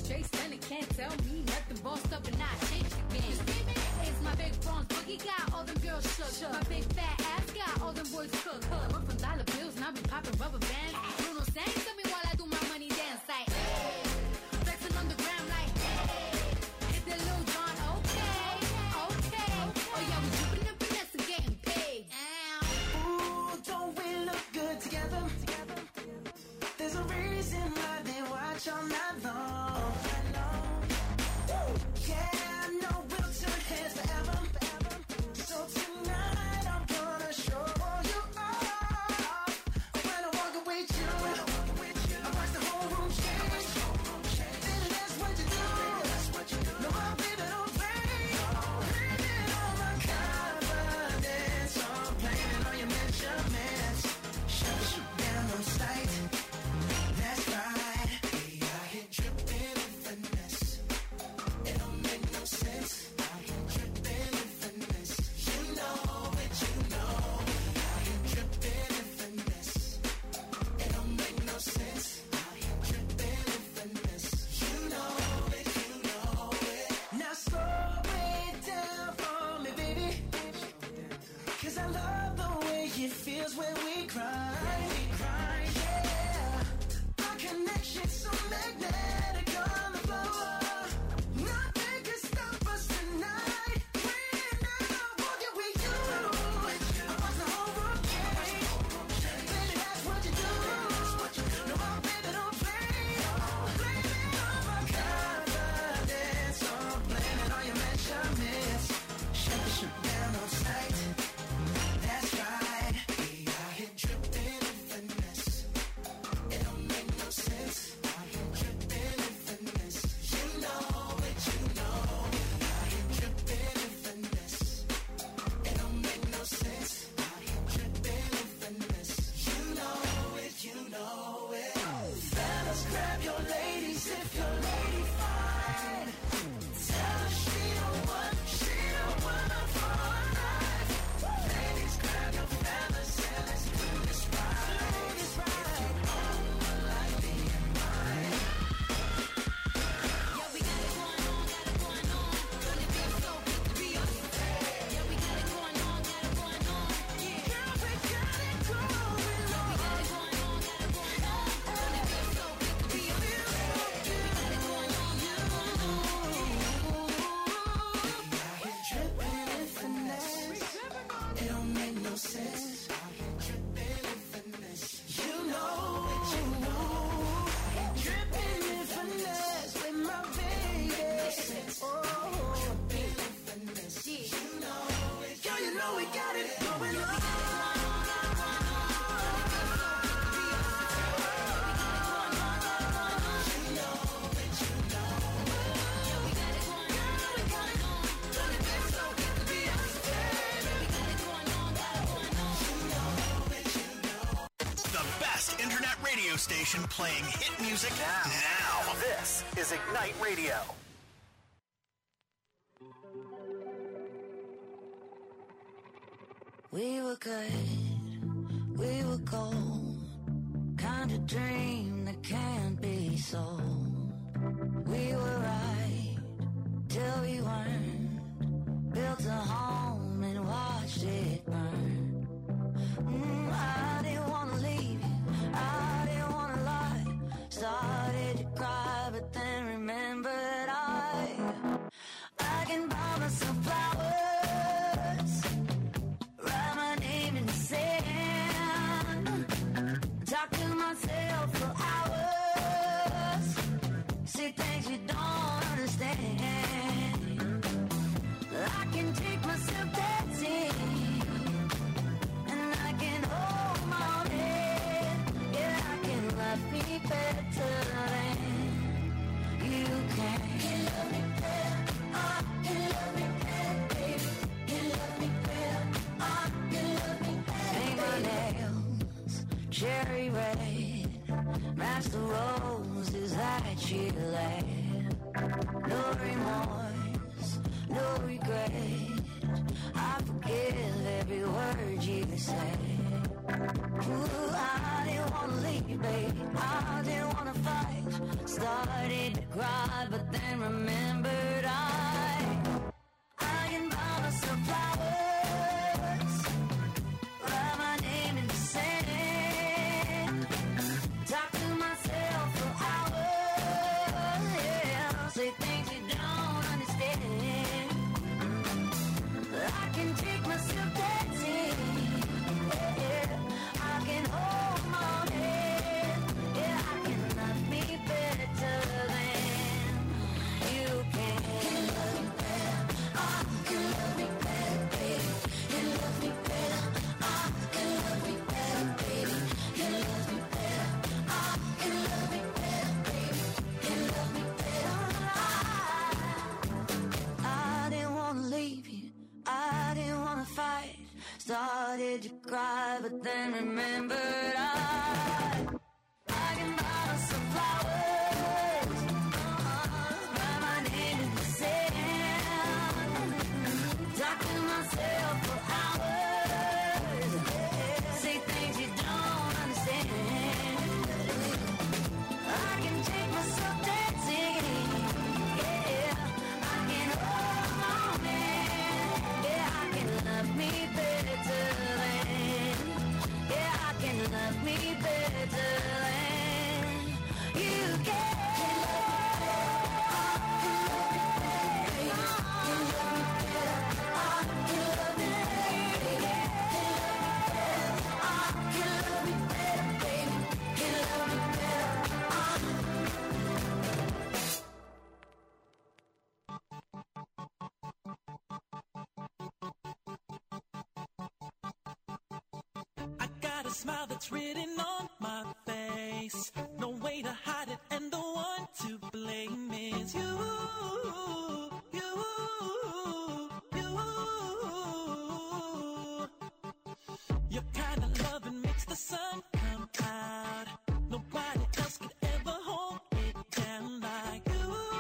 straight stunning, can't tell me nothing. Bossed up and I changed again. You see me? It's my big bronze boogie got all them girls shook. My big fat ass got all them boys cooked. I went from dollar bills and I be popping rubber bands. Bruno sang to me while I do my money dance like, hey. Flexing on the ground like, hey. Hit that Lil Jon, okay, okay. Oh yeah, we dripping and finesse and getting paid. Ooh, don't we look good together? There's a reason why they watch all night long. Yeah, I know we'll turn heads forever. So tonight I'm gonna show you off. When I walk away with you, I watch the whole room change. Baby, that's what you do. No, baby, don't play. Blaming on my confidence. I'm blaming on your measurements. Shut you down on sight. That's right. We out here dripping in finesse. It don't make no sense. Out here dripping in finesse. You know it, you know. Out here dripping in finesse. It don't make no sense. Out here dripping in finesse. You know it, you know it. Now slow it down for me, baby. 'Cause I love the way it feels when we cry. Connection so magnetic on the floor. Nothing can stop us tonight. When I'm walking with you, I watch the whole room change. Baby, that's what you do. No, baby, don't play. Blaming on my confidence. Oh, blaming on your measurements. Shut you down on sight. That's right. We out here dripping in finesse. It don't make no sense. Out here dripping in finesse. You know it, you know. Out here dripping in finesse. It don't make no sense. Out here dripping in finesse. You know it, you know it. Fellas, grab your ladies if your lady fine. Tell her she don't want her for life. Ladies, grab your fellas and let's do this right. If you own one like me and mine. Yeah, we got it going on, Gonna be so good to be us. Yeah, we got it going on, Yeah, Girl, we got it going on. we got it going on, Gonna be so good to be us. Yeah, we got it going on, We out here dripping in finesse. It don't make no sense. Out here dripping in finesse. You know it, you know. Dripping in finesse with my baby. Oh, dripping in finesse. You know it. Girl, you know we got it going on. The best internet radio station playing hit music now. This is Ignite Radio. We were good, we were gold, kind of dream that can't be sold. We were right till we weren't, built a home and watched it burn. I didn't want to leave you, I didn't want to lie. Started to cry, but then remembered I can buy myself flowers, write my name in the sand, talk to myself for hours, say things you don't understand. I can take myself dancing, and I can hold my own head. Yeah, I can love me better than you can. You love me better, you love me better, baby. You love me better, you love me better. Paint my nails cherry red, match the roses that you laid. No remorse, no regret, I forgive every word you say. Ooh, I didn't wanna leave, babe, I didn't wanna fight. Started to cry, cried, but then remembered I can buy myself flowers, write my name in the sand, talk to myself for hours, yeah, say things you don't understand. I can take myself dancing, yeah, I can hold my head, yeah, I can love me better than you can. Love me better, I can love me better, baby. You love me better, I can love me better, baby. You love me better, I can love me better, baby. You love me better. I didn't wanna leave you, I didn't wanna fight. Started to cry, but then remembered I can buy some flowers, write my name in the sand, talk to myself for hours, say things you don't understand. I can take myself dancing, yeah, I can hold my man, yeah, I can love me better than, yeah, I can love me better than you can. I got a smile that's written on my face. No way to hide it, and the one to blame is you. Your kind of loving makes the sun come out. Nobody else could ever hold it down like you.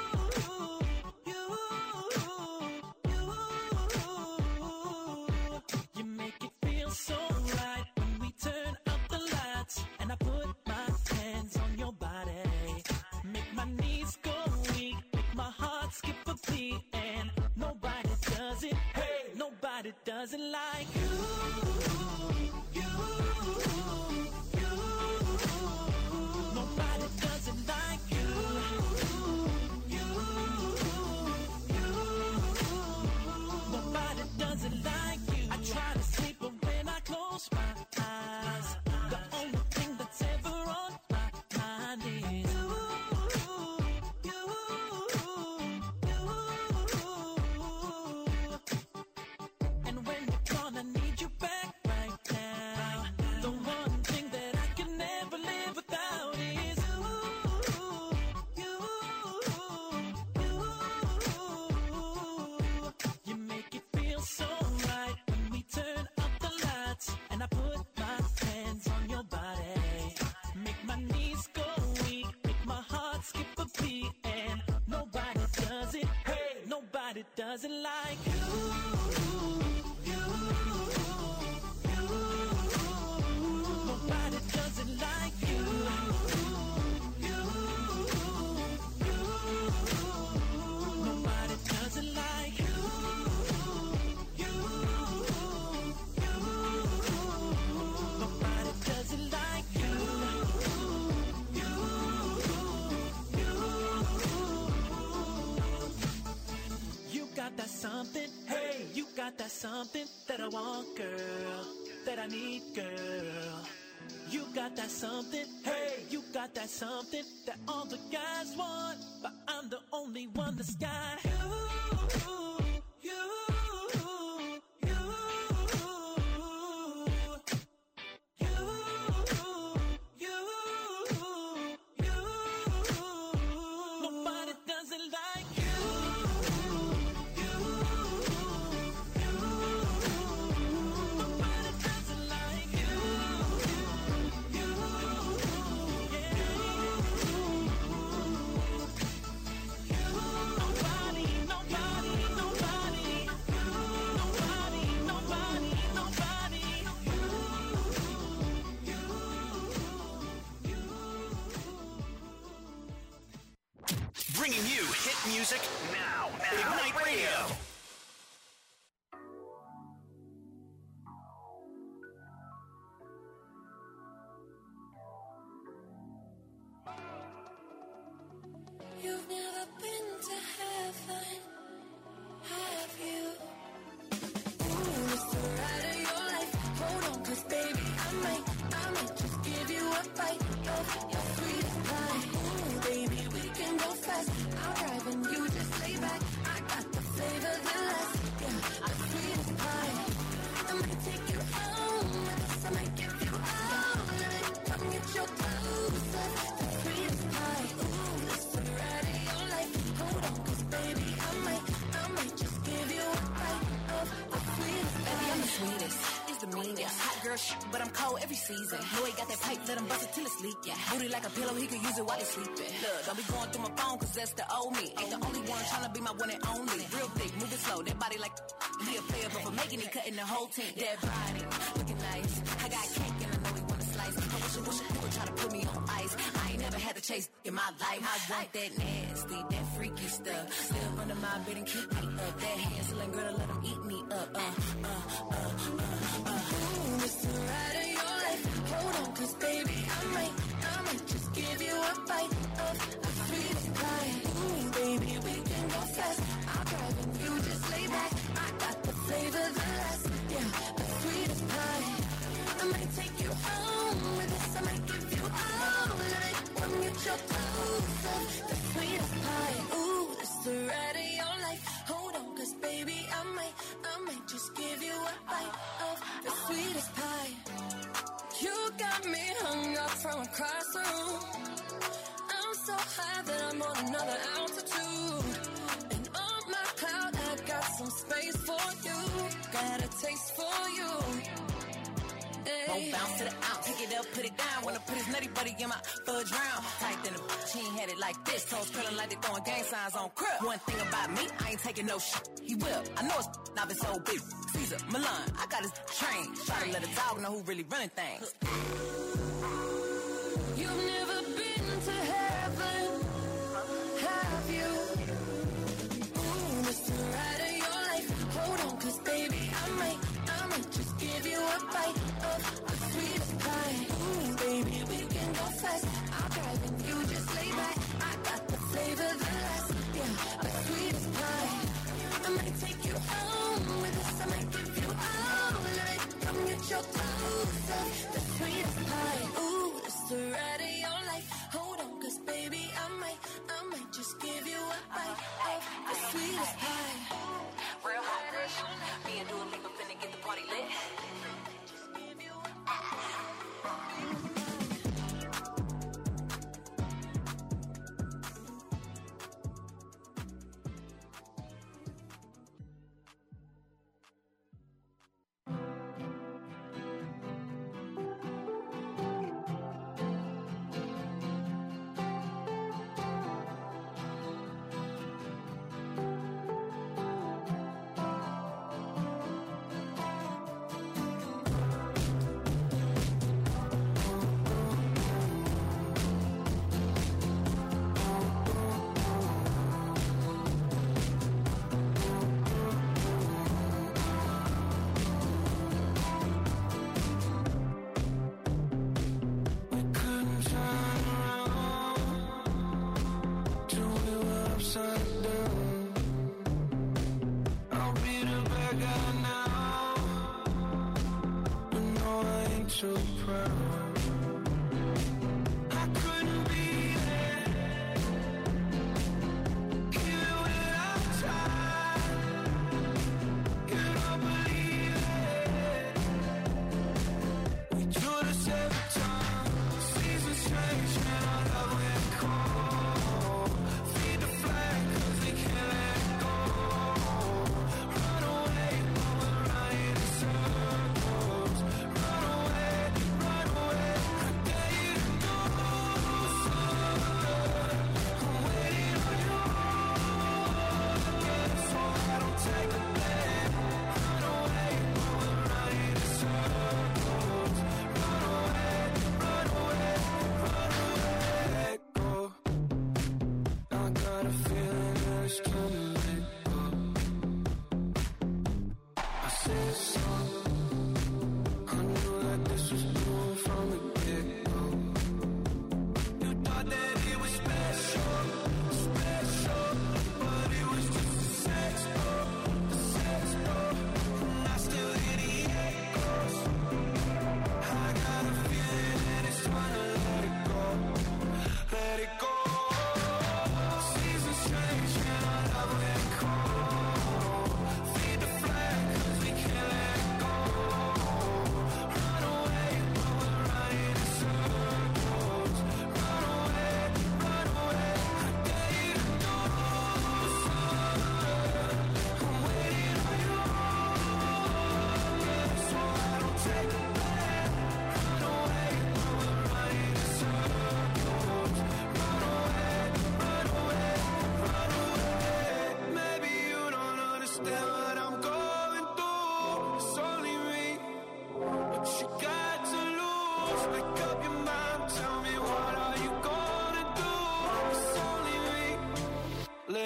You make it feel so right when we turn up the lights and I put my hands on your body. Make my knees go weak, make my heart skip a beat, and nobody does it. Hey, nobody does it like you. Nobody does it like you. Nobody does it like you. I try to sleep, but when I close my eyes, the only thing that's ever on my mind is you. And when you're gone, I need you back right now. The one thing that I can never live without is you. You make it feel so right when we turn up the lights and I put my hands on your body. Make my knees go weak, make my heart skip a beat, and nobody does it. Hey, nobody does it like you. Nobody does it like you. Nobody does it like you. Nobody does it like you. You got that something, hey, you got that something that I want, girl, that I need, girl. You got that something, hey, you got that something that all the guys want, but I'm the only one that's got you. Nobody does it like you. Nobody does it like you. Nobody you hit music now. Ignite Radio. You've never been to heaven, have you? Ooh, it's the ride of your life. Hold on, 'cause baby, I might just give you a bite of your sweetest pie. Ooh, baby, we can go fast. I'll drive and you just lay back. I got the flavor that lasts. Yeah, the sweetest pie. I might take you home with us. I might give you all of it. Come get your clothes up. The sweetest pie. Ooh, it's the ride of your life. Hold on, 'cause baby, I might just give you a bite of the sweetest pie. Baby, I'm the sweetest. It's the meanest. Hot girl shit, but I'm cold every season. Boy, got that pipe, let him bust it till it's leaking. Booty like a pillow, he could use it while he's sleeping. Look, don't be going through my phone, 'cause that's the old me. Ain't the only one tryna be my one and only. Real thick, moving slow, that body like he a player, but for making it, cutting the whole team. That body, looking nice. I got cake and I know he wanna slice. I wish people try to put me on ice. I ain't never had to chase in my life. I want that nasty, that freaky stuff. Live under my bed and keep me up. That Hansel girl, let him eat me up. Ooh, it's the ride of your life. Hold on, 'cause baby, I might just give you a bite of the sweetest pie. Ooh, baby, we can go fast. I'll drive and you just lay back. I got the flavor that lasts. Yeah, the sweetest pie. I might take you home with us. I might give you all of it. Come get your clothes up. The sweetest pie. Ooh, it's the ride of your life. Hold on, 'cause baby, I might just give you a bite of the sweetest pie. You got me hung up from across the room. I'm so high that I'm on another altitude. And on my cloud, I got some space for you. Got a taste for you. Won't bounce to the ounce, pick it up, put it down. Wanna put his nutty buddy in my fudge round. Tight than a she ain't had it like this. Toes curling like they throwing gang signs on crib. One thing about me, I ain't taking no shit. He will. I know it's not been so big. Caesar, Milan, I got his train. Try to let a dog know who really running things. You've never been to heaven, have you? Ooh, it's the ride of your life. Hold on, 'cause baby, I might just give you a bite of the sweetest pie. Ooh, baby, we can go fast. I'll drive and you just lay back. I got the flavor that lasts. Yeah, the sweetest pie. I might take you home with us. I might give you all of it. Come get your clothes up. The sweetest pie. Ooh, it's the ride of your life. Hold on, 'cause baby, I might just give you a bite of the sweetest pie. Real hot girl, me and Dua Lipa finna get the party lit.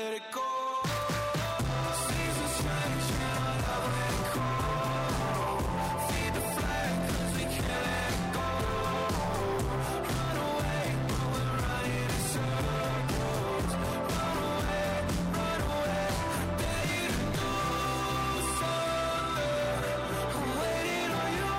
let it go. Seasons change, can't love let it go. Feed the flag, 'cause we can't let go. Run away, but we're running in circles. Run away, I dare you to do something. I'm waiting on you,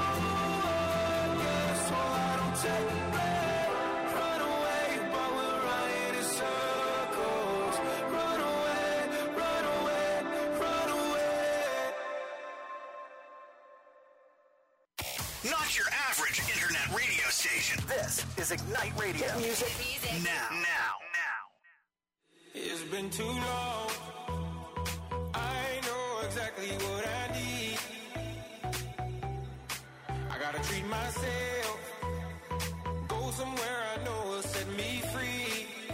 yeah, so I don't take the blame. Run away, but we're running in circles. Run away, run away, run away. Not your average internet radio station. This is Ignite Radio. Music. Now. It's been too long. I know exactly what I need. I gotta treat myself. Go somewhere I know will set me free.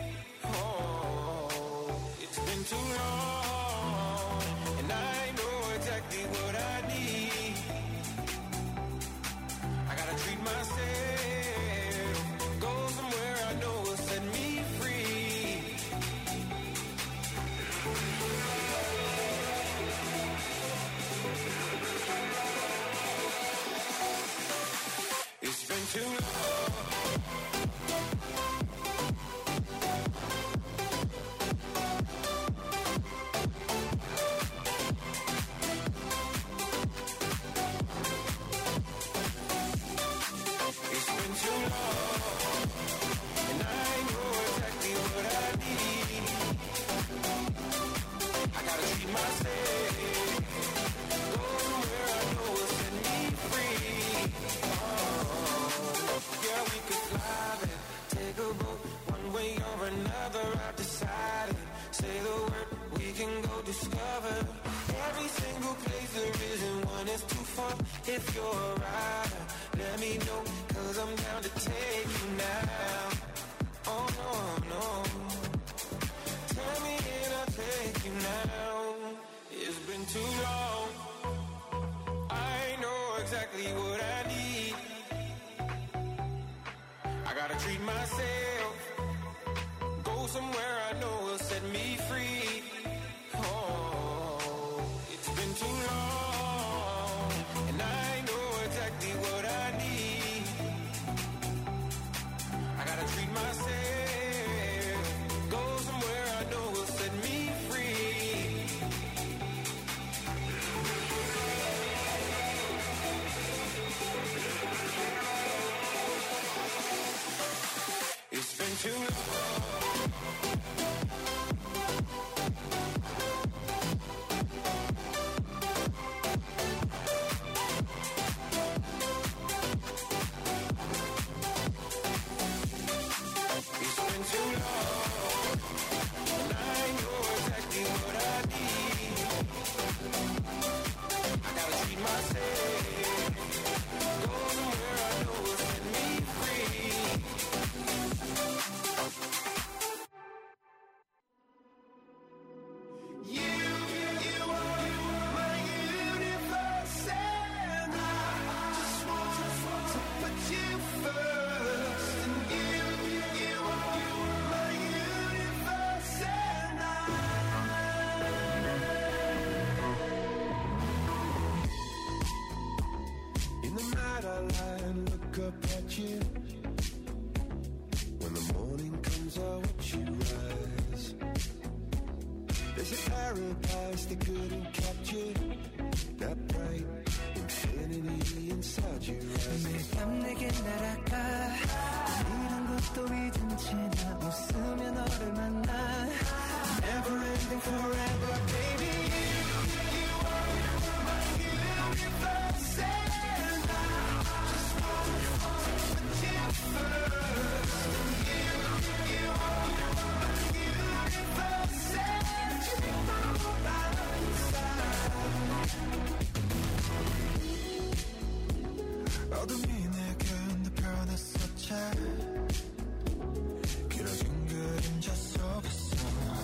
Oh, it's been too long. And I know exactly what I need. I gotta treat myself. Go somewhere I know will set me free. It's been too long. It's been too long, and I know exactly what I need. I gotta treat myself. Go somewhere I know will set me free. Yeah, we could fly there, take a boat, one way or another. I've decided. Say the word, we can go discover every single place there isn't one is too far. If you're a rider, let me know, 'cause I'm down to take you now. Oh no, no. Tell me and I'll take you now. It's been too long. I know exactly what I need. I gotta treat myself. Go somewhere I know will set me free. Oh, it's been too long, and I know exactly what I need. I gotta treat myself. Go somewhere I know will set me free. It's been too long. It's been too long, and I know exactly what I need. I gotta treat myself. Go somewhere I know will set me free. You are my universe, and I just want to put you first. And you are my universe, and in the night I lie and look up at you. When the morning comes, I watch you rise. There's a paradise they couldn't capture. That bright infinity inside your eyes. 매일 밤 내게 날아가 이런 것도 잊은 채 나 웃으며 너를 만나. Never ending forever, baby. You are my universe, and I just want to put you first. You are my universe, and you know by inside. 어둠이 내게 내 변했었지. 길어진 그림자 속에서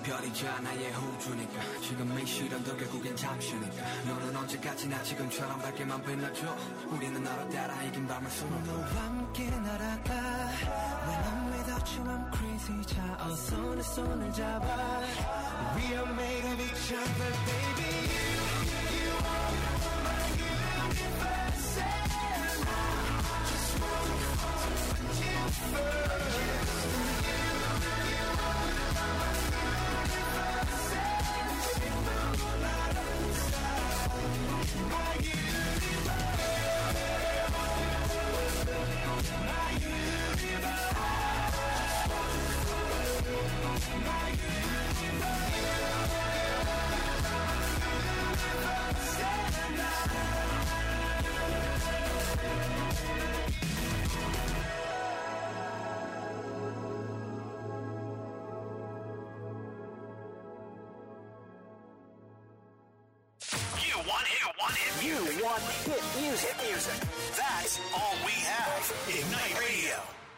별이자 나의 호주니까 지금 이 시련도 결국엔 잠시니까 너는 언제까지나 지금처럼 밝게만 빛나줘 우리는 너로 따라 이긴 밤을 수놓고 너와 함께 날아가 When I'm without you I'm crazy 자 어서 내 손을 잡아 We are made of each other baby You are my universe and I just wanna put you first You want hit music. That's all we have. Ignite Radio.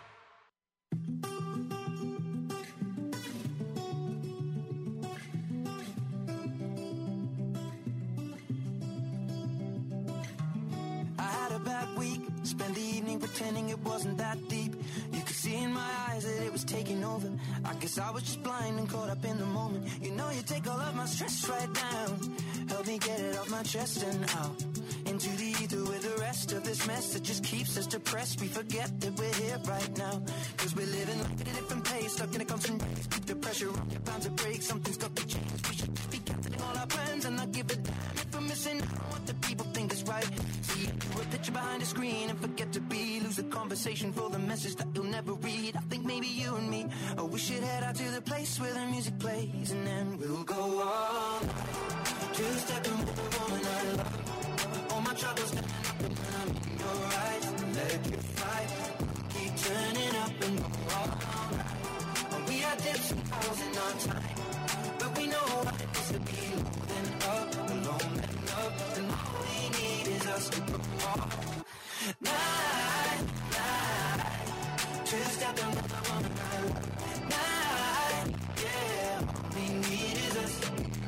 I had a bad week, spent the evening pretending it wasn't that deep. You could see in my eyes that it was taking over. I guess I was just blind and caught up in the moment. You know you take all of my stress right down. Help me get it off my chest and out into the ether with the rest of this mess that just keeps us depressed. We forget that we're here right now, cause we're living life at a different pace, stuck in a constant race. Keep the pressure on, you're bound to break. Something's got to change. We should just be canceling all our plans and not give a damn if we're missing out on what the people think is right. See a picture behind a screen and forget to be. Lose the conversation for the message that you'll never read. I think maybe you and me, oh, we should head out to the place where the music plays, and then we'll go all night. Two stepping with the woman I love. All my troubles standing up and I'm in your eyes. Let you fight. Keep turning up and go all night. We had dips and falls in our time, but we know what it is to be low and up, alone and up. And all we need is us to go all night. Two stepping with the woman I love. Night, yeah. All we need is us.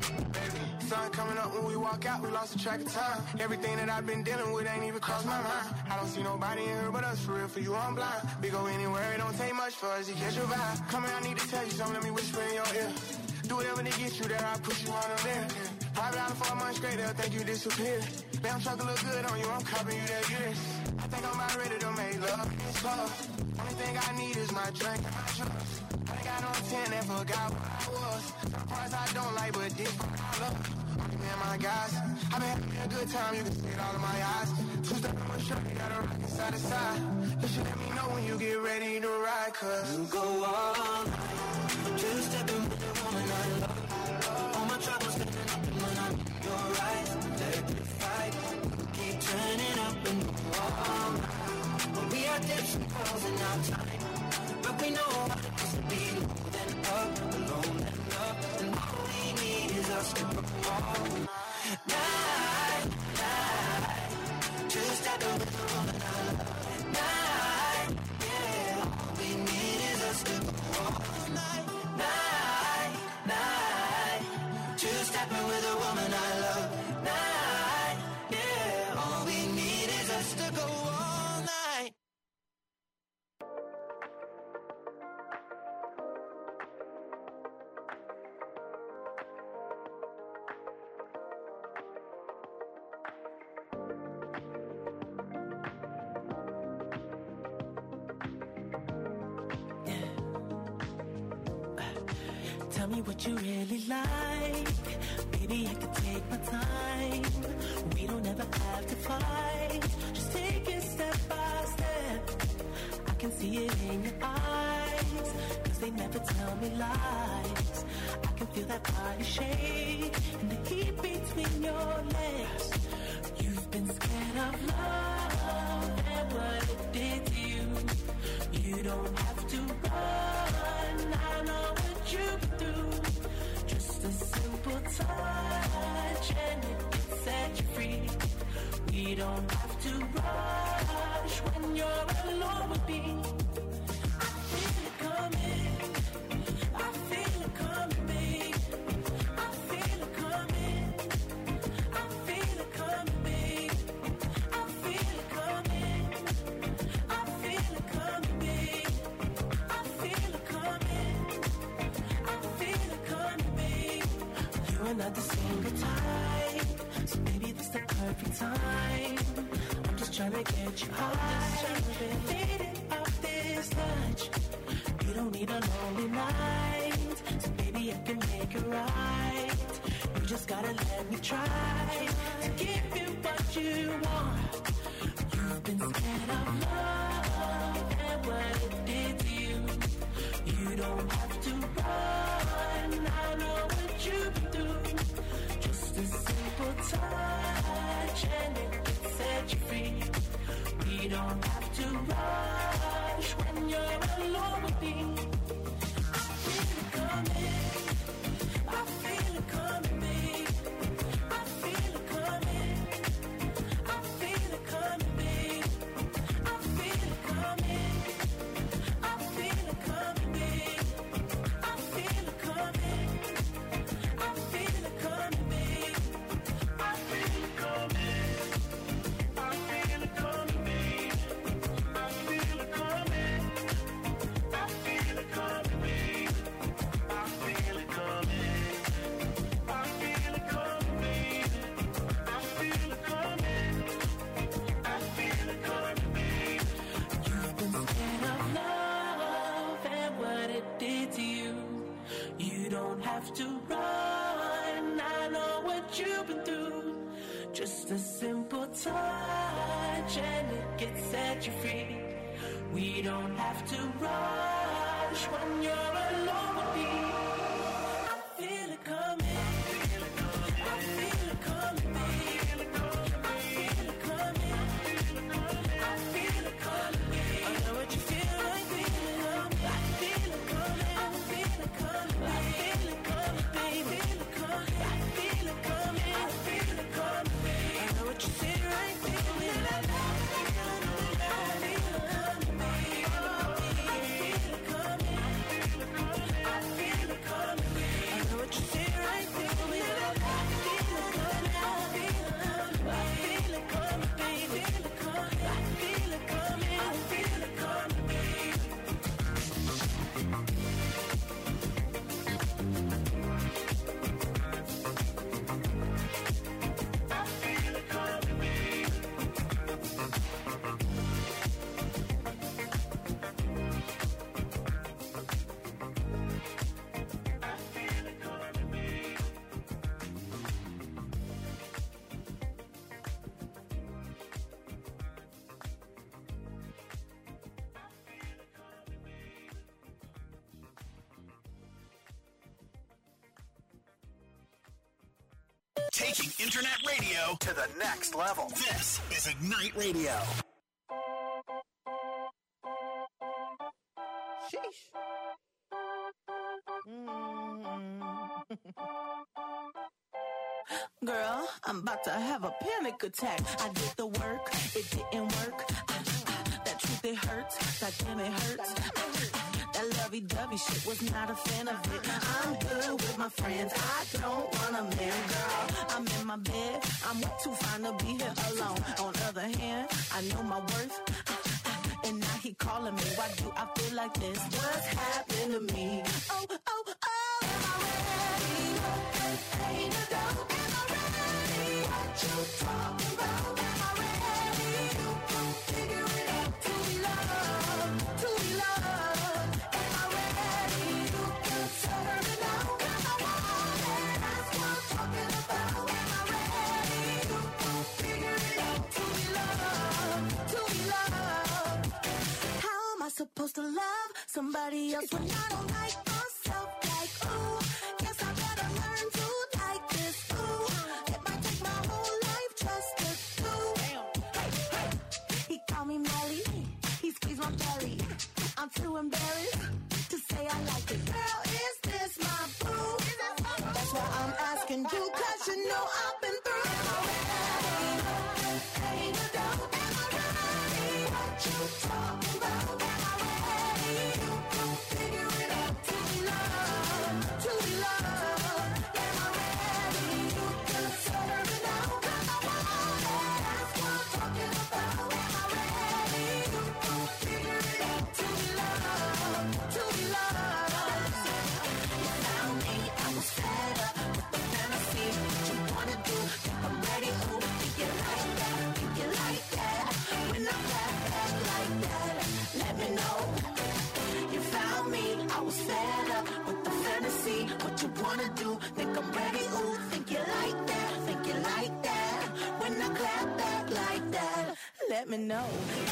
Sun coming up when we walk out, we lost the track of time. Everything that I've been dealing with ain't even crossed my mind. I don't see nobody in here but us, for real, for you I'm blind. We go anywhere, it don't take much for us to catch your vibe. Come here, I need to tell you something, let me whisper in your ear. Do whatever to get you there, I'll push you on them there. $5 for a month straight, they'll think you disappeared. Damn truck look good on you, I'm copying you that years. I think I'm about ready to make love. It's love. Only thing I need is my drink and my trust. I ain't got no intent and forgot what I was. Some parts I don't like, but this I love. Me and my guys, I've been having a good time, you can see it all in my eyes. Two-step on my shirt, you gotta rock it side to side. You should let me know when you get ready to ride, cause you go all night. Two-stepping with the woman I love. All my troubles standing up and when I'm in your eyes. Let me fight, keep turning up and go all night. But we are dips and falls in our time, but we know what it is to be low then up, alone and up. And all we need is us to go all night. Just stepping with the woman I love. Night, yeah. All we need is us to go all night. Just stepping with the woman I love. Night, yeah. All we need is us to go all night. Tell me what you really like. Baby, I can take my time. We don't ever have to fight. Just take it step by step. I can see it in your eyes, cause they never tell me lies. I can feel that body shake and the heat between your legs. You've been scared of love and what it did to you. You don't have to run, I know what you've been through. Just a simple touch and it can set you free. We don't have to rush when you're alone with me. I feel it coming, baby. not the single type, so baby, this the perfect time. I'm just trying to get you high, faded off this touch. You don't need a lonely night, so baby, I can make it right. You just gotta let me try to give you what you want. You've been scared of love and what it did to you. You don't have to run, I know what you've been through. Just a simple touch and it can set you free. We don't have to rush when you're alone with me. I feel it coming, I feel it coming, babe. I feel it coming, I feel it coming, babe. I feel it coming, I feel it coming, babe. I feel it coming, I feel it coming, babe. I feel it coming, I feel it coming, babe. I feel it coming, I feel it coming, babe. I feel it coming, I feel it coming, babe. I feel it coming, I feel it coming, babe. You've been scared of love and what it did to you. You don't have to run, I know what you've been through. Just a simple touch and it gets set you free. We don't have to rush when you're alone with me. I feel it coming, I feel it coming, babe. I feel it coming, I feel it coming, babe. I know what you feel like, I feel it coming, I feel it coming, I feel it coming, babe. I feel it coming, I feel it coming, babe. I know what you feel right, baby. Taking internet radio to the next level. This is Ignite Radio. Sheesh. Girl, I'm about to have a panic attack. I did the work, it didn't work. That truth, it hurts. That damn, it hurts. That lovey-dovey shit was not a fan of it. I'm good with my friends. I don't want a man, girl. I'm in my bed. I'm way too fine to be here alone. On the other hand, I know my worth. And now he calling me. Why do I feel like this? What's happened to me? Oh, oh, oh. Am I ready? Ain't a doubt. Am I ready? What you talking about? Am I ready? You can figure it out. To be loved. To be loved. Am I ready? You can serve it out. Am I wanted? That's what I'm talking about. Am I ready? You can figure it out. To be loved. To be loved. How am I supposed to love somebody else when I don't like myself? Like, ooh, guess I better learn to like this. Ooh, it might take my whole life just to do. Hey, hey. He called me Melly, he squeezed my belly. I'm too embarrassed to say I like it. Girl, is this my boo? That's why I'm asking you, 'cause you know I've been through. Am I ready? Ain't a doubt. Am I ready? What you talking about? Am I ready? You can figure it out. To be loved. To be loved. Am I ready? You can serve it out. 'Cause I want it. That's what I'm talking about. Am I ready? You can figure it out. To be loved. let me know.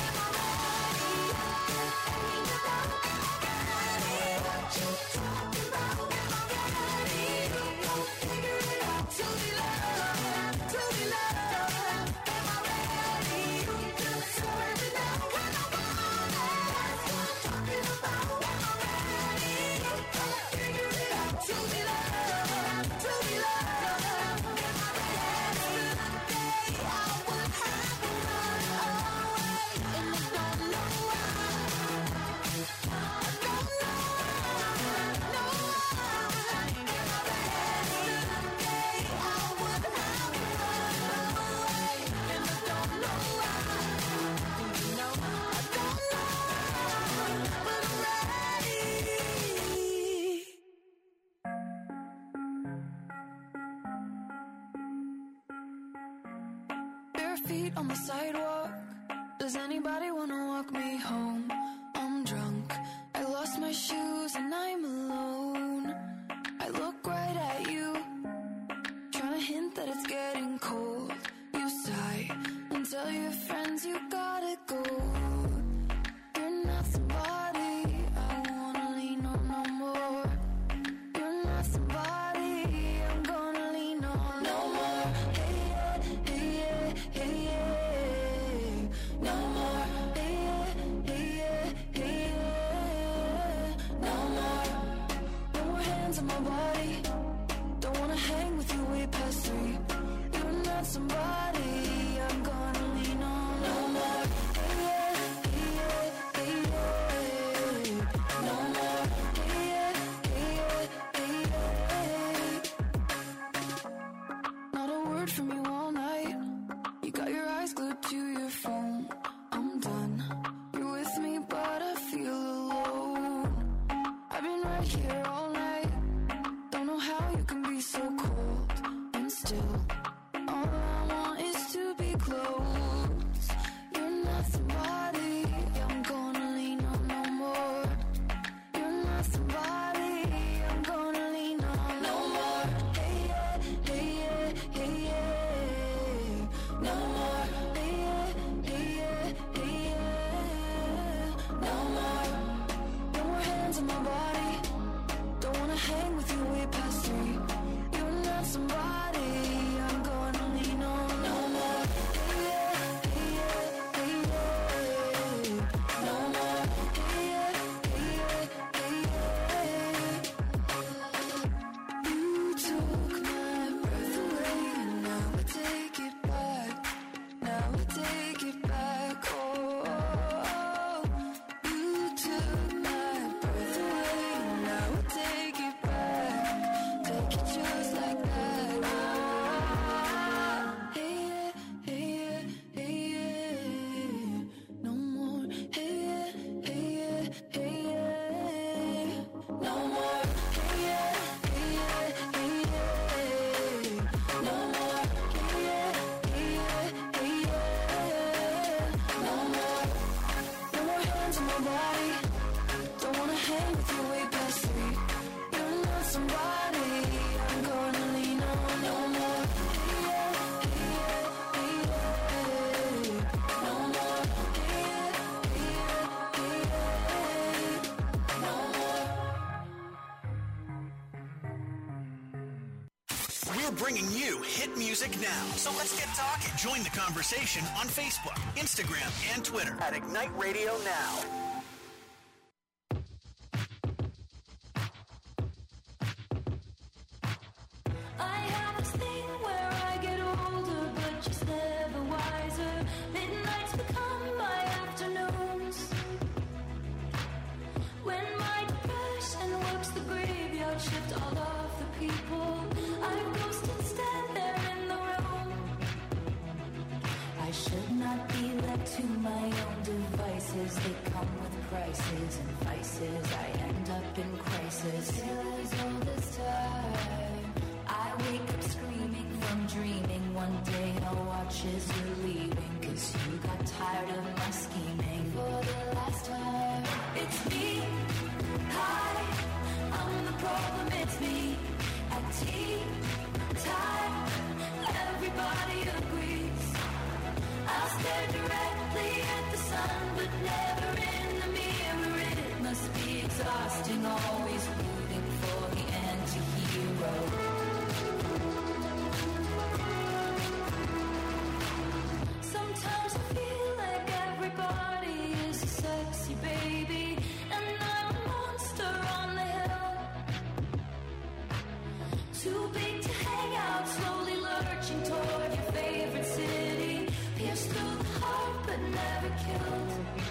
Feet on the sidewalk. Does anybody wanna walk me home? I'm drunk. I lost my shoes and I'm alone. I look right at you, trying to hint that it's getting cold. You sigh and tell your friends you gotta go. You're not somebody I wanna lean on no more. You're not somebody I'm gonna lean on no more. Hey yeah, hey yeah, hey yeah, no more. Hey yeah, hey yeah, hey yeah, no more. No more hands on my body. Don't wanna hang with you way past 3. You're not somebody I'm gonna lean on no more. Hey yeah, hey yeah, hey yeah, no more. Hey yeah, hey yeah, hey yeah. Not a word from you all night. You got your eyes glued to your phone. I'm done. You're with me, but I feel alone. I've been right here all night. Don't know how you can be so cold. And still, all I want is to be close. You're not somebody I'm gonna lean on no more. You're not somebody I'm gonna lean on no more. Hey yeah, hey yeah, hey yeah, no more. Hey yeah, hey yeah, hey yeah, no more. No more hands on my body. Don't wanna hang with you way past 3. You're not somebody I'm gonna lean on no more. Hey yeah, hey yeah, hey yeah, no more. Hey yeah, hey yeah, hey yeah. You took my breath away, and now I take it back. Now I take it back. Oh, you took my breath away, and now I take it back. Take it just like that. Hey yeah, hey yeah, hey yeah, no more. Hey yeah, hey yeah, hey yeah, no more. Hey yeah, hey yeah, hey yeah, no more. Hey yeah, hey yeah, hey yeah, no more. No more hands on my body. Don't wanna hang with you way past 3. You're not somebody I'm gonna lean on no more. Hey yeah, hey yeah, hey yeah, no more. Hey yeah, hey yeah, hey yeah, no more. We're bringing you hit music now. So let's get talking. Join the conversation on Facebook, Instagram, and Twitter at Ignite Radio Now. I have this thing where I get older, but just never wiser. Midnights become my afternoons. When my depression works the graveyard shift all of the people, I ghost and stand there in the room. I should not be left to my own devices. They come with prices and vices. I end up in crisis. Still as old as time. I wake up screaming from dreaming. One day I'll watch as you're leaving, 'cause you got tired of my scheming. For the last time, it's me. Hi, I'm the problem, it's me. At tea time, everybody agrees. I'll stare directly sun, but never in the mirror. It must be exhausting, always rooting for the anti-hero. Sometimes I feel like everybody is a sexy baby, and I'm a monster on the hill. Too big to hang out, slowly lurching toward your favorite city. Pierced through the heart, but never killed.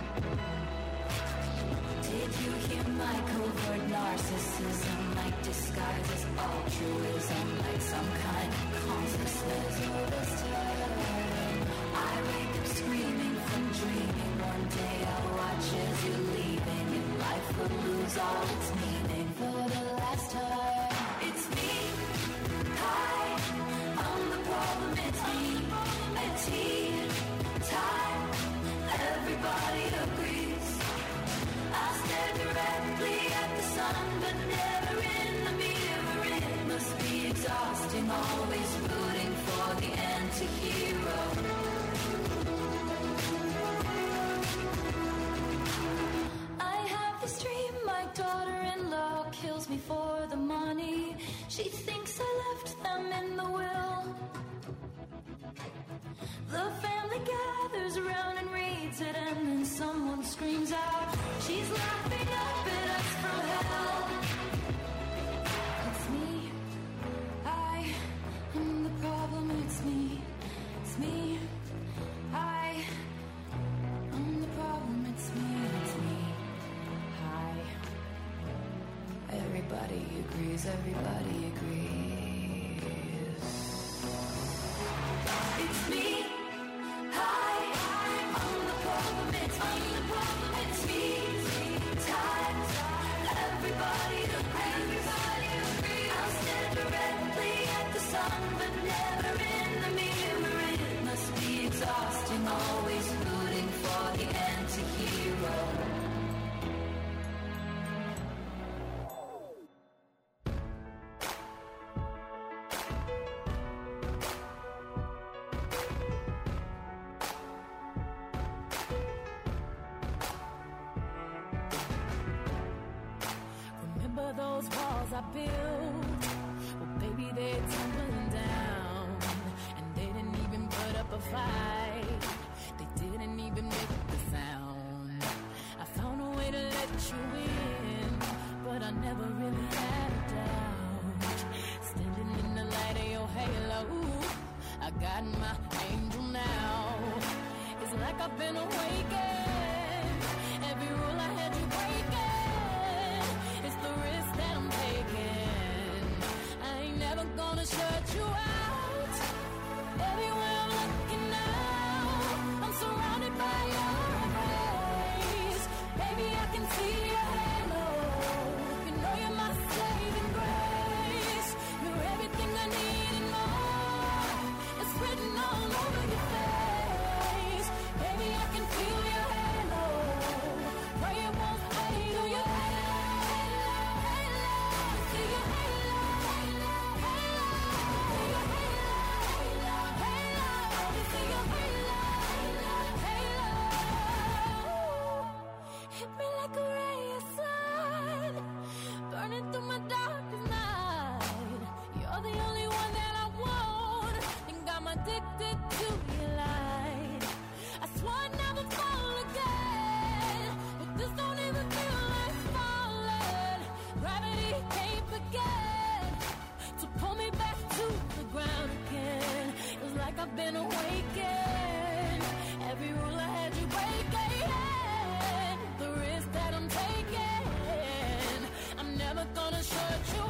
Did you hear my covert narcissism? Like disguise as altruism, like some kind of consciousness. Oh, this time I wake up screaming from dreaming. One day I'll watch as you're leaving, and life will lose all its meaning for the last time. It's me. Hi, I'm the problem. It's me. At tea time, everybody agrees. I stare directly at the sun, but never in the mirror. It must be exhausting, always rooting for the anti-hero. I have this dream, my daughter-in-law kills me for the money. She thinks I left them in the will. The family gathers around and reads it, and then someone screams out, she's laughing up at us from hell. It's me. I am the problem. It's me. It's me. I am the problem. It's me. It's me. Hi. Everybody agrees. Everybody agrees. It's me. Hi, I'm the problem, it's me. It's me. Time, everybody agrees. I'll stare directly at the sun, but never in the mirror. It must be exhausting, always rooting for the anti-hero. Remember those walls I built? Well, baby, they're tumbling down, and they didn't even put up a fight. They didn't even make the sound. I found a way to let you in, but I never really had a doubt. Standing in the light of your halo, I got my angel now. It's like I've been awakened. Every rule I had you breaking. It's the risk that I'm taking. I ain't never gonna shut you out. Everywhere I'm looking now, I'm surrounded by your embrace. Baby, I can see your halo. You know you're my saving grace. You're everything I need and more. It's written all over your face. Baby, I can feel your halo. Pray it won't fade. Oh, your halo, halo, see your halo, halo, halo, see your halo, halo, halo, see your halo, halo, halo. Hit me like a ray of sun, burning through my darkest night. You're the only one that I want, think I'm addicted to your light. I swore I'd never fall again, but this don't even feel like falling. Gravity can't begin to pull me back to the ground again. It's like I've been awakened. Every rule I had you breaking. The risk that I'm taking, I'm never gonna shut you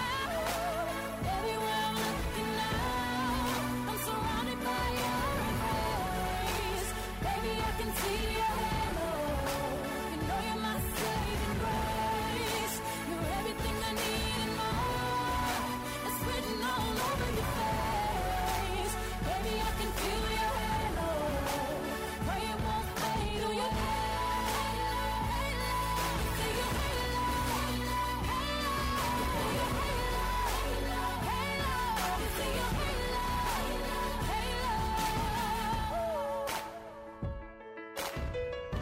out. Everywhere I'm looking now, I'm surrounded by your embrace. Baby, I can see your halo. You know you're my saving grace. You're everything I need and more. It's written all over your face. Baby, I can feel your halo. Pray it won't fade. Oh, your halo, halo, see your halo, halo, halo, see your halo, halo, see your halo, halo.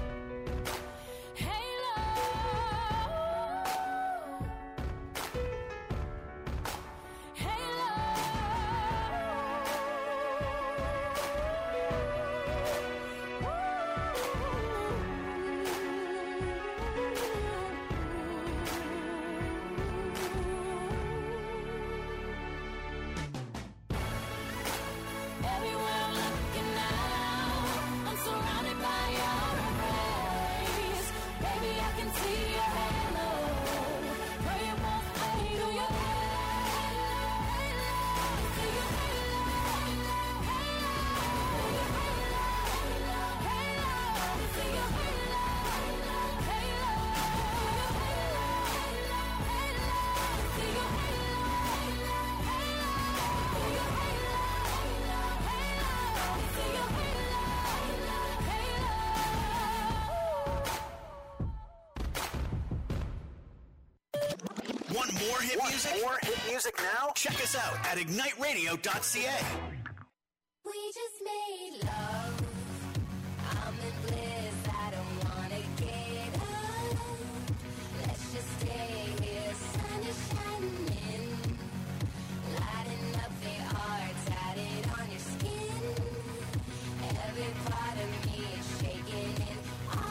Want more hit music? More hit music now? Check us out at igniteradio.ca. We just made love. I'm in bliss. I don't wanna get up. Let's just stay here. Sun is shining, lighting up the arts. Had it on your skin. Every part of me is shaking in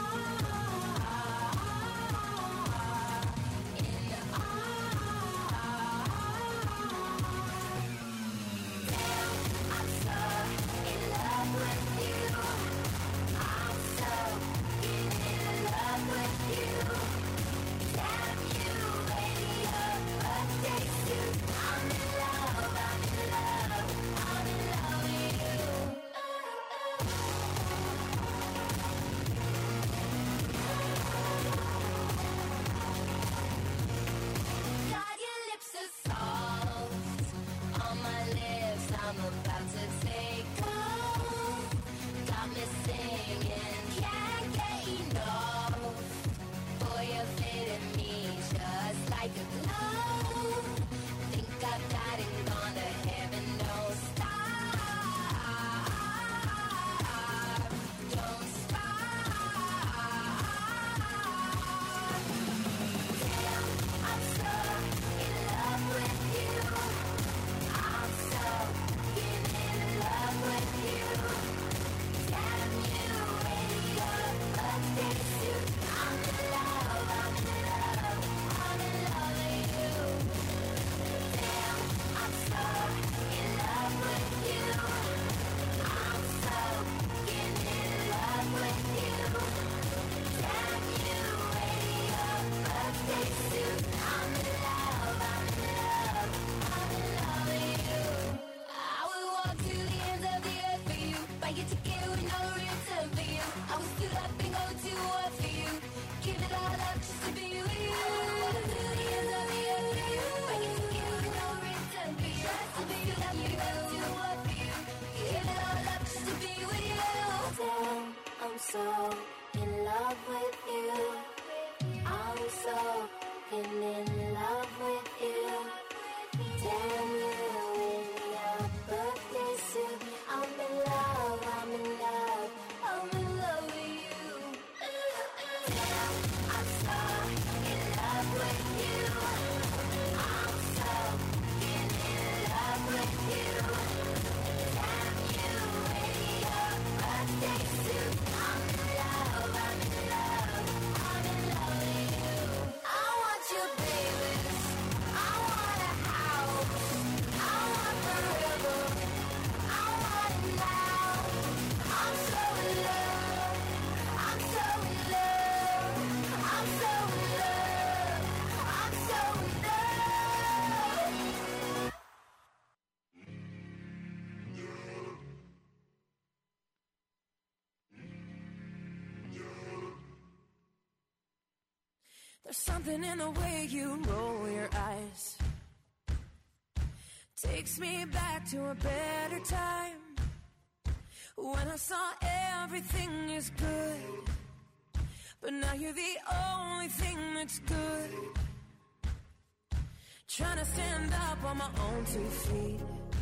There's something in the way you roll your eyes. Takes me back to a better time, when I saw everything is good. But now you're the only thing that's good. Trying to stand up on my own 2 feet.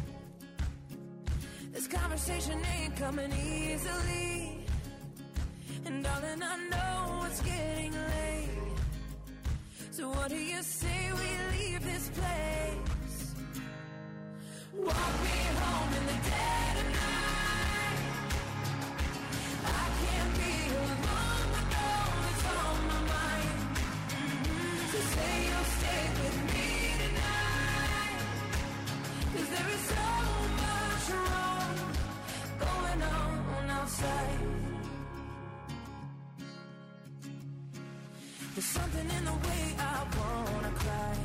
This conversation ain't coming easily. And darling, I know it's getting late. So what do you say we leave this place? Walk me home in the dead of night. I can't be alone with all that's on my mind. So say you'll stay with me tonight. 'Cause there is so much wrong going on outside. There's something in the way I wanna cry.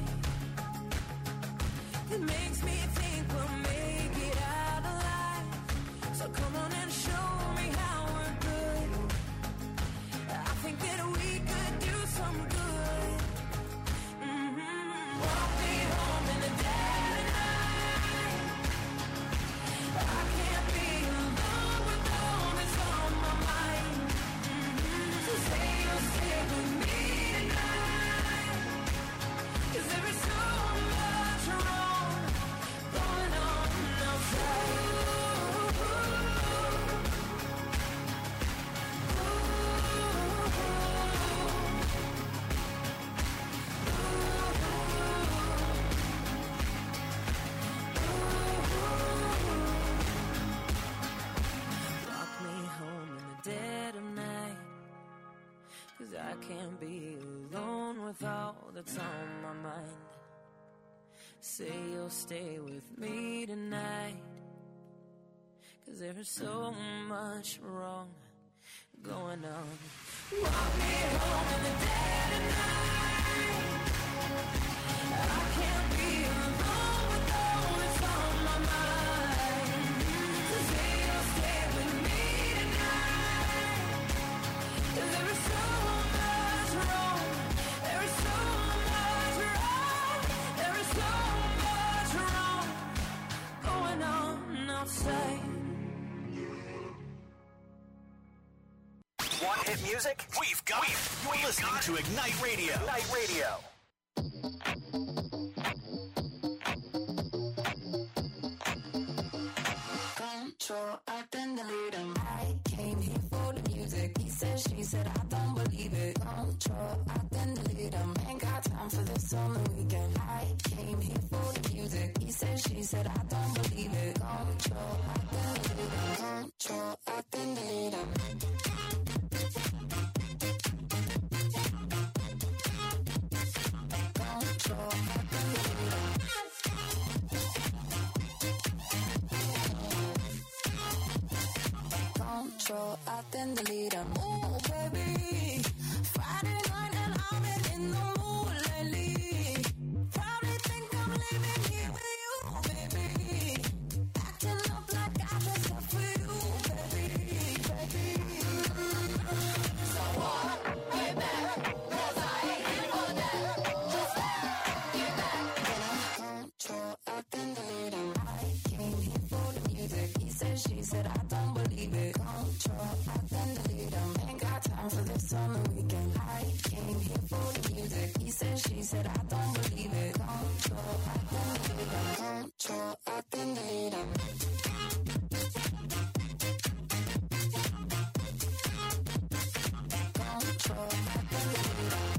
It makes me think we'll make it out alive. So come on and show me how we're good. I think that we could do some good. Walk me home in the dead of night. I can't be alone with all that's on my mind. So say you'll stay with me tonight. 'Cause there is so 'cause I can't be alone with all that's on my mind. Say you'll stay with me tonight, 'cause there's so much wrong going on. Walk me home in the dead of night. I can't be alone with all that's on my mind. So say you'll stay with me tonight, 'cause there is so much wrong. There is so much wrong. There is so much wrong going on outside. Want hit music? We've got it. You're listening to Ignite Radio. Ignite Radio. Control, I then delete him. I came here for the music. He said, she said, I don't believe it. Control, I then delete him. Ain't got time for this on the weekend. I came here for the music. He said, she said, I don't believe it. Control, I then delete him. Control, I then delete him. Control, I then delete them. Ooh, baby, Friday night and I've been in the mood lately. Probably think I'm living here with you, baby. Acting up like I dressed up for you, baby, baby. So what? Get back, 'cause I ain't here for that. Just get back. Control, I then delete them. I came here for the music. He said, she said, I don't believe it. Control, I then delete them. Ain't got time for this on the weekend. I came here for the music. He said, she said, I don't believe it. Control, I then delete them. Control, I then delete them. Control, I then delete them.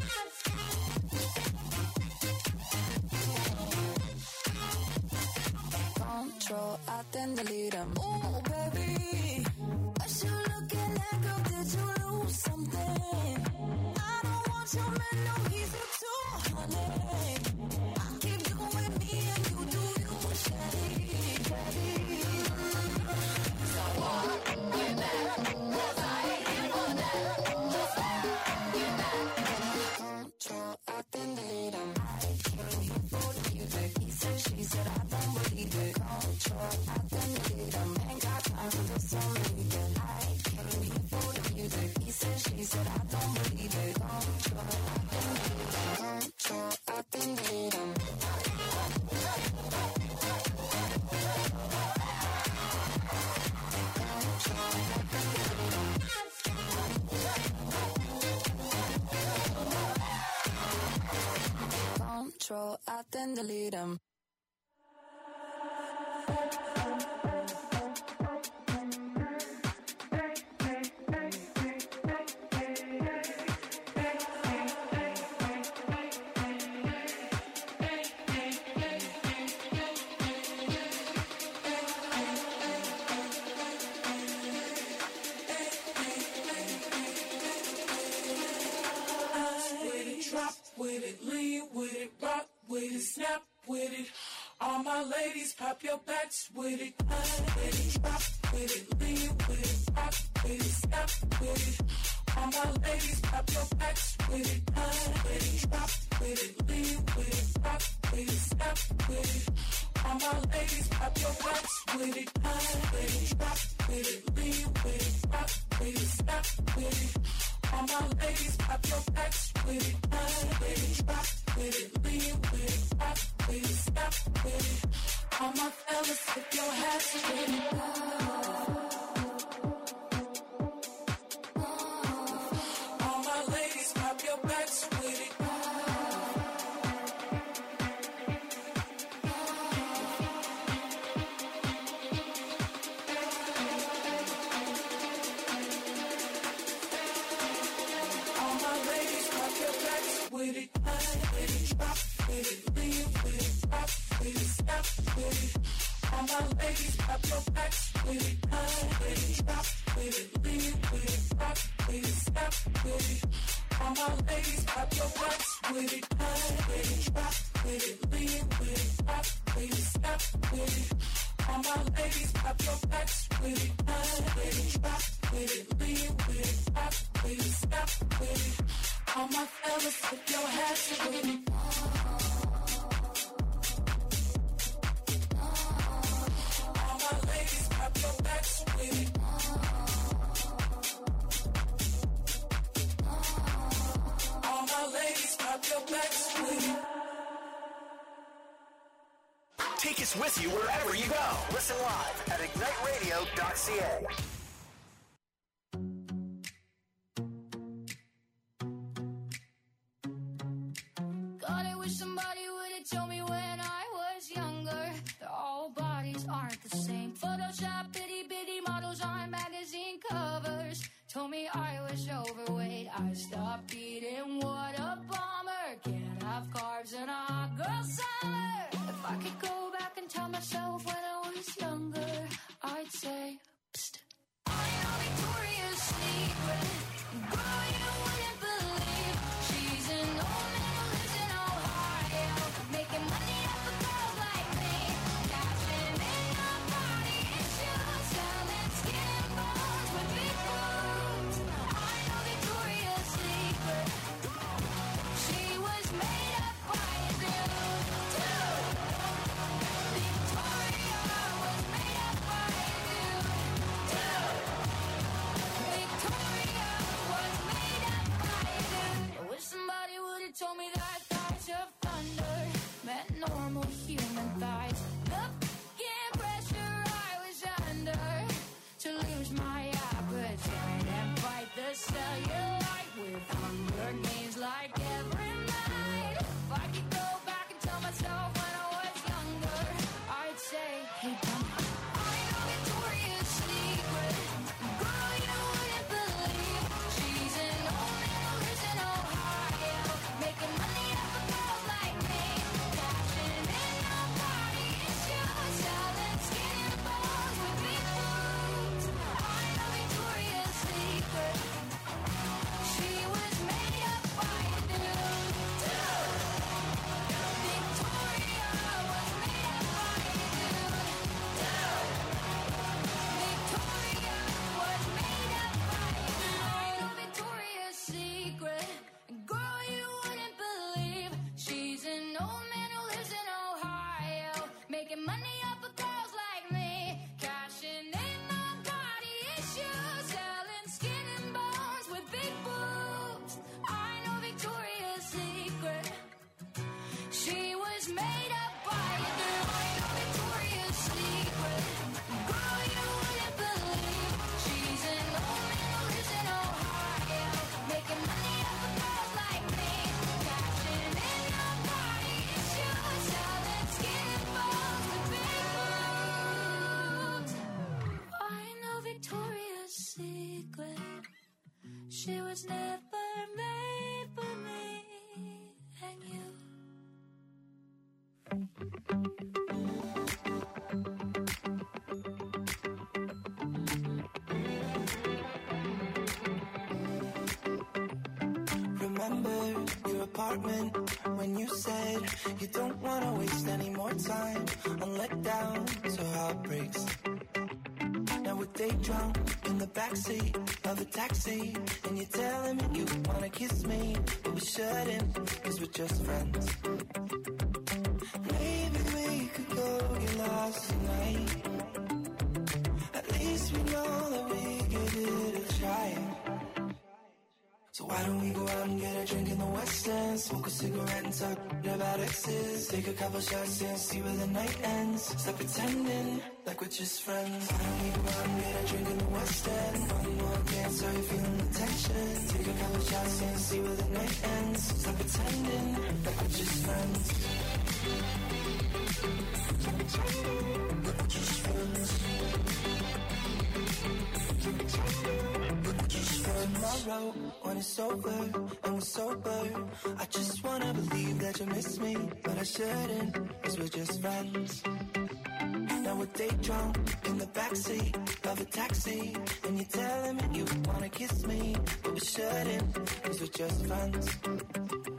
Control, I then delete them. Ooh, baby, what you looking at, girl? Did you lose something? I don't want your man, no, he's a tool, honey. I keep doing me and you do you, shawty, shawty. So what? Get back, 'cause I ain't here for that. Just get back. Control, I then delete him. I came here for the music. He said, she said, I don't believe it. Control, I then delete him. Ain't got time for this on the weekend. I came here for the music. He said, she said, I don't believe it. Control, I then delete him. Control, I then delete him. Control, I then delete him. Drop with it, lean with it, rock with it, snap with it. All my ladies, pop your backs with it. With it, drop with it, lean with it, rock with it, snap with it. All my ladies, pop your backs with it. With it, drop with it, lean with it, rock with it, snap with it. All my ladies, pop your backs with it. With it, drop with it, lean with it, rock with it, snap with it. All my ladies, pop your backs with it. With it, drop with it, lean with it, rock with it, snap with it. All my fellas, tip your hats with it. All my ladies, pop your backs with it. With it, drop with it, lean with it, rock with it, snap with it. All my ladies, pop your backs with it, drop with it, lean with it, rock with it, snap with it. All my ladies, pop your butts with it. With it, drop with it, lean with it, pop with it, snap with it. All my ladies, pop your butts with it. With it, drop with it, lean with it, pop with it, snap with it. All my fellas, put your hands with it. All my ladies, pop your butts with it. All my ladies, pop your butts with it. Take us with you wherever you go. Listen live at igniteradio.ca. God, I wish somebody would have told me when I was younger that all bodies aren't the same. Photoshop itty bitty models on magazine covers told me I was overweight. I stopped eating, what a bummer. Can't have carbs in a hot girl summer. If I could go back and tell myself when I was younger, I'd say, psst, I know Victoria's Secret. Girl, you wouldn't believe she's an old man who lives in Ohio, making money off of girls like me, cashing in on body issues, selling skin and bones with big boobs. I know Victoria's Secret. She was made up by a dude, too. Victoria was made up by a dude, too. Victoria was made up by a dude. I wish somebody would have told me that thighs of thunder meant normal human thighs. The fucking pressure I was under to lose my appetite and fight the cellulite with hunger games like every night. If I could go back and tell myself when I was younger, I'd say, hey, dummy, I know Victoria's Secret. Girl, you wouldn't believe she's an old man who lives in Ohio, making money off of girls like me, cashing in on body issues, selling skin and bones with big boobs. I know Victoria's Secret. She was made up by a dude, too. Victoria was made up by a dude, too. Victoria was made up by a dude. I know Victoria's Secret. Girl, you wouldn't believe she's an old man who lives in Ohio, making money off of girls like me, cashing in on body issues, selling skin and bones with big boobs. I know Victoria's Secret. She was made up by a dude. I know Victoria's Secret. Girl, you wouldn't believe she's an old man who lives in Ohio, making money off of girls like me, cashing in on body issues, selling skin and bones with big boobs. I know Victoria's Secret. She was never made for me and you. Remember your apartment when you said you don't want to waste any more time on letdowns or heartbreaks. Now we're day drunk in the backseat of a taxi, and you're telling me you wanna kiss me, but we shouldn't, cause we're just friends. Maybe we could go get lost tonight. At least we know that we give it a try. So why don't we go out and get a drink in the West End, smoke a cigarette and talk about exes, take a couple shots and see where the night ends. Stop pretending like we're just friends. Why don't we go out and get a drink in the West End, one more dance, are you feeling the tension? Take a couple shots and see where the night ends. Stop pretending like we're just friends. Stop pretending like we're just friends. Tomorrow, when it's over and we're sober, I just wanna believe that you miss me, but I shouldn't, cause we're just friends. Now a day drunk in the backseat of a taxi, and you're telling me you wanna kiss me, but we shouldn't, cause we're just friends.